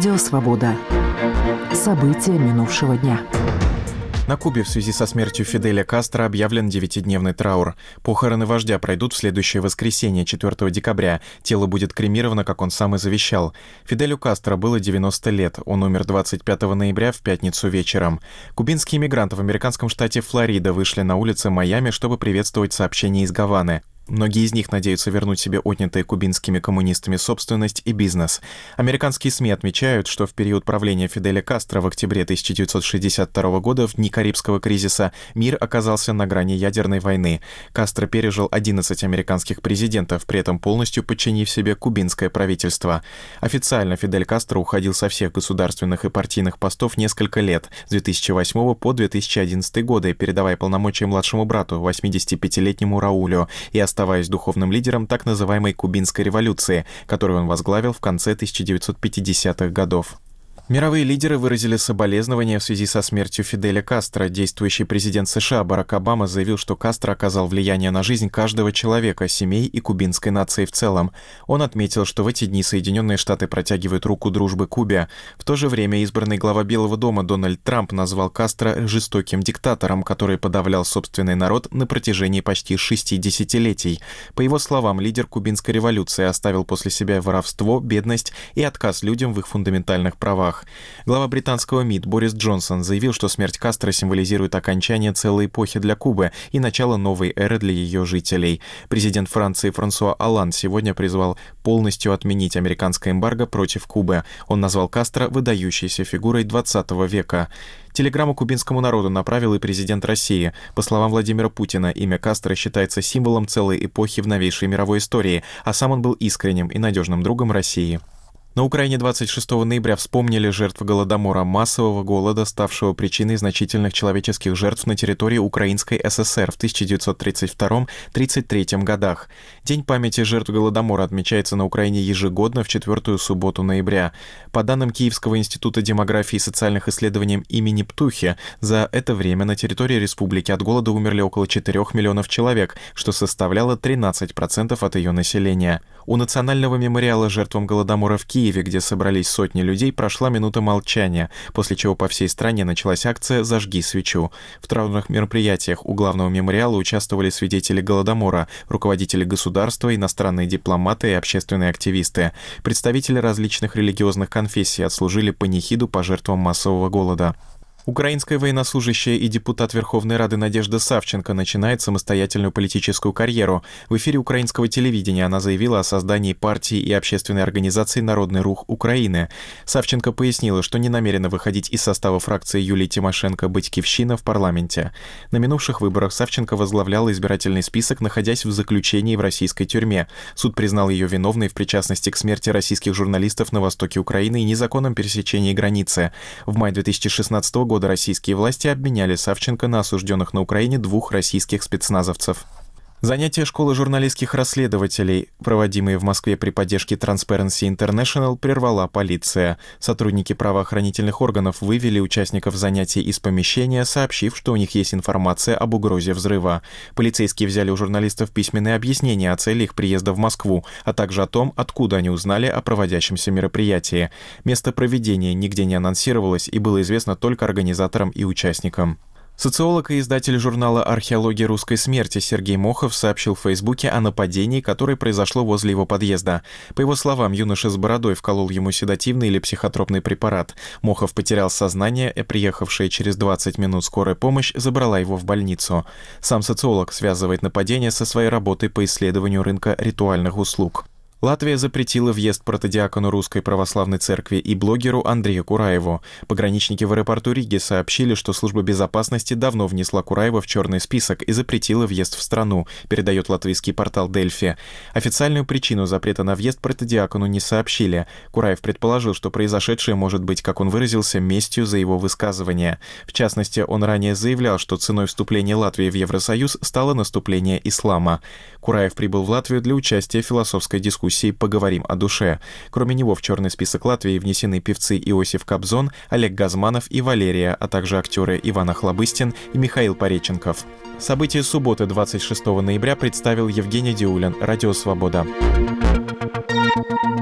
Радио «Свобода». События минувшего дня. На Кубе в связи со смертью Фиделя Кастро объявлен 9-дневный траур. Похороны вождя пройдут в следующее воскресенье, 4 декабря. Тело будет кремировано, как он сам и завещал. Фиделю Кастро было 90 лет. Он умер 25 ноября в пятницу вечером. Кубинские мигранты в американском штате Флорида вышли на улицы Майами, чтобы приветствовать сообщение из Гаваны. Многие из них надеются вернуть себе отнятые кубинскими коммунистами собственность и бизнес. Американские СМИ отмечают, что в период правления Фиделя Кастро в октябре 1962 года, в дни Карибского кризиса, мир оказался на грани ядерной войны. Кастро пережил 11 американских президентов, при этом полностью подчинив себе кубинское правительство. Официально Фидель Кастро уходил со всех государственных и партийных постов несколько лет, с 2008 по 2011 годы, передавая полномочия младшему брату, 85-летнему Раулю, и оставаясь духовным лидером так называемой кубинской революции, которую он возглавил в конце 1950-х годов. Мировые лидеры выразили соболезнования в связи со смертью Фиделя Кастро. Действующий президент США Барак Обама заявил, что Кастро оказал влияние на жизнь каждого человека, семей и кубинской нации в целом. Он отметил, что в эти дни Соединенные Штаты протягивают руку дружбы Кубе. В то же время избранный глава Белого дома Дональд Трамп назвал Кастро жестоким диктатором, который подавлял собственный народ на протяжении почти 6 десятилетий. По его словам, лидер кубинской революции оставил после себя воровство, бедность и отказ людям в их фундаментальных правах. Глава британского МИД Борис Джонсон заявил, что смерть Кастро символизирует окончание целой эпохи для Кубы и начало новой эры для ее жителей. Президент Франции Франсуа Олланд сегодня призвал полностью отменить американское эмбарго против Кубы. Он назвал Кастро выдающейся фигурой 20 века. Телеграмму кубинскому народу направил и президент России. По словам Владимира Путина, имя Кастро считается символом целой эпохи в новейшей мировой истории, а сам он был искренним и надежным другом России. На Украине 26 ноября вспомнили жертв Голодомора, массового голода, ставшего причиной значительных человеческих жертв на территории Украинской ССР в 1932-1933 годах. День памяти жертв Голодомора отмечается на Украине ежегодно в 4-ю субботу ноября. По данным Киевского института демографии и социальных исследований имени Птухи, за это время на территории республики от голода умерли около 4 миллионов человек, что составляло 13% от ее населения. У Национального мемориала жертвам Голодомора в Киеве, где собрались сотни людей, прошла минута молчания, после чего по всей стране началась акция «Зажги свечу». В траурных мероприятиях у главного мемориала участвовали свидетели Голодомора, руководители государства, иностранные дипломаты и общественные активисты. Представители различных религиозных конфессий отслужили панихиду по жертвам массового голода. Украинская военнослужащая и депутат Верховной Рады Надежда Савченко начинает самостоятельную политическую карьеру. В эфире украинского телевидения она заявила о создании партии и общественной организации «Народный рух Украины». Савченко пояснила, что не намерена выходить из состава фракции Юлии Тимошенко «Батькивщина» в парламенте. На минувших выборах Савченко возглавляла избирательный список, находясь в заключении в российской тюрьме. Суд признал ее виновной в причастности к смерти российских журналистов на востоке Украины и незаконном пересечении границы. В мае 2016 года российские власти обменяли Савченко на осужденных на Украине 2 российских спецназовцев. Занятия школы журналистских расследователей, проводимые в Москве при поддержке Transparency International, прервала полиция. Сотрудники правоохранительных органов вывели участников занятий из помещения, сообщив, что у них есть информация об угрозе взрыва. Полицейские взяли у журналистов письменные объяснения о цели их приезда в Москву, а также о том, откуда они узнали о проводящемся мероприятии. Место проведения нигде не анонсировалось и было известно только организаторам и участникам. Социолог и издатель журнала «Археология русской смерти» Сергей Мохов сообщил в Фейсбуке о нападении, которое произошло возле его подъезда. По его словам, юноша с бородой вколол ему седативный или психотропный препарат. Мохов потерял сознание, и приехавшая через 20 минут скорая помощь забрала его в больницу. Сам социолог связывает нападение со своей работой по исследованию рынка ритуальных услуг. Латвия запретила въезд протодиакону Русской Православной Церкви и блогеру Андрею Кураеву. Пограничники в аэропорту Риги сообщили, что служба безопасности давно внесла Кураева в черный список и запретила въезд в страну, передает латвийский портал Дельфи. Официальную причину запрета на въезд протодиакону не сообщили. Кураев предположил, что произошедшее может быть, как он выразился, местью за его высказывание. В частности, он ранее заявлял, что ценой вступления Латвии в Евросоюз стало наступление ислама. Кураев прибыл в Латвию для участия в философской дискуссии «Поговорим о душе». Кроме него в черный список Латвии внесены певцы Иосиф Кобзон, Олег Газманов и Валерия, а также актеры Иван Охлобыстин и Михаил Пореченков. События субботы 26 ноября представил Евгений Диулин, Радио «Свобода».